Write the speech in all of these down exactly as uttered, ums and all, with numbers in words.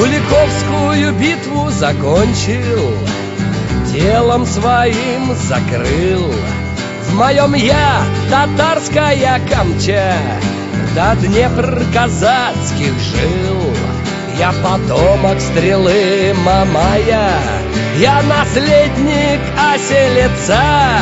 Куликовскую битву закончил, телом своим закрыл. В моем я татарская камча, до Днепр казацких жил. Я потомок стрелы Мамая, я наследник оселеца.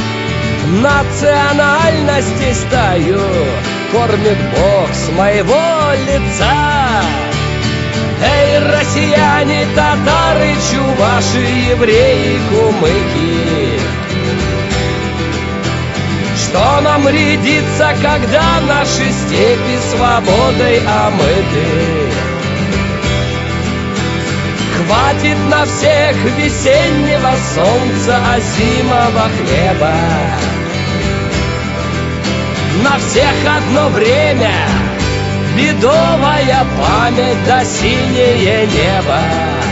Национальности стаю кормит Бог с моего лица. Эй, россияне, татары, чуваши, евреи, кумыки, что нам рядится, когда наши степи свободой омыты? Хватит на всех весеннего солнца, озимого хлеба. На всех одно время, бедовая память да синее небо.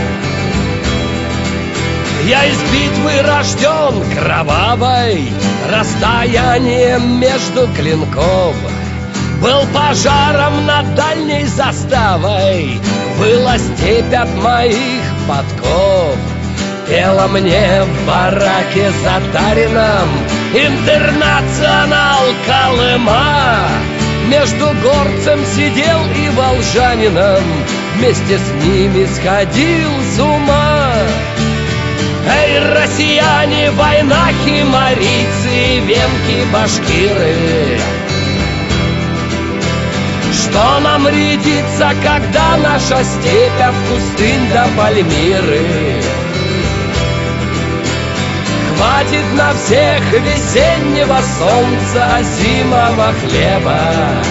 Я из битвы рожден кровавой, расстоянием между клинков. Был пожаром над дальней заставой, выла степь от моих подков. Пела мне в бараке затарином Интернационал Колыма. Между горцем сидел и волжанином, вместе с ними сходил с ума. Эй, россияне, войнахи, марийцы, венки, башкиры, что нам рядится, когда наша степь от пустынь до Пальмиры? Хватит на всех весеннего солнца, озимого хлеба.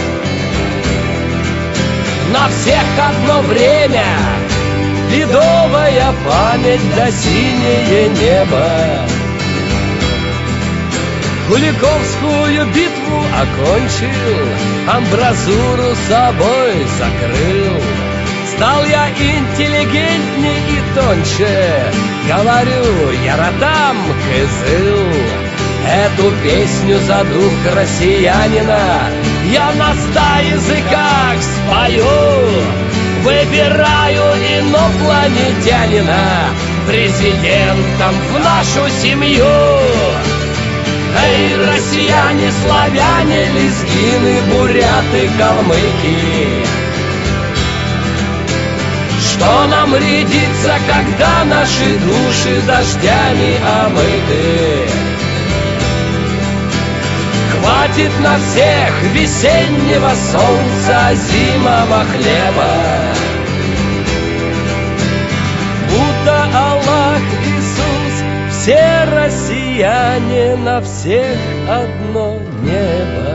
На всех одно время, бедовая память да синее небо. Куликовскую битву окончил, амбразуру собой закрыл. Стал я интеллигентней и тоньше, говорю, я ротам кызыл. Эту песню за дух россиянина я на ста языках спою. Выбираю инопланетянина президентом в нашу семью. Эй, россияне, славяне, лезгины, буряты, калмыки, что нам рядится, когда наши души дождями омыты? Хватит на всех весеннего солнца, зимового хлеба. Будда, Аллах, Иисус, все россияне, на всех одно небо.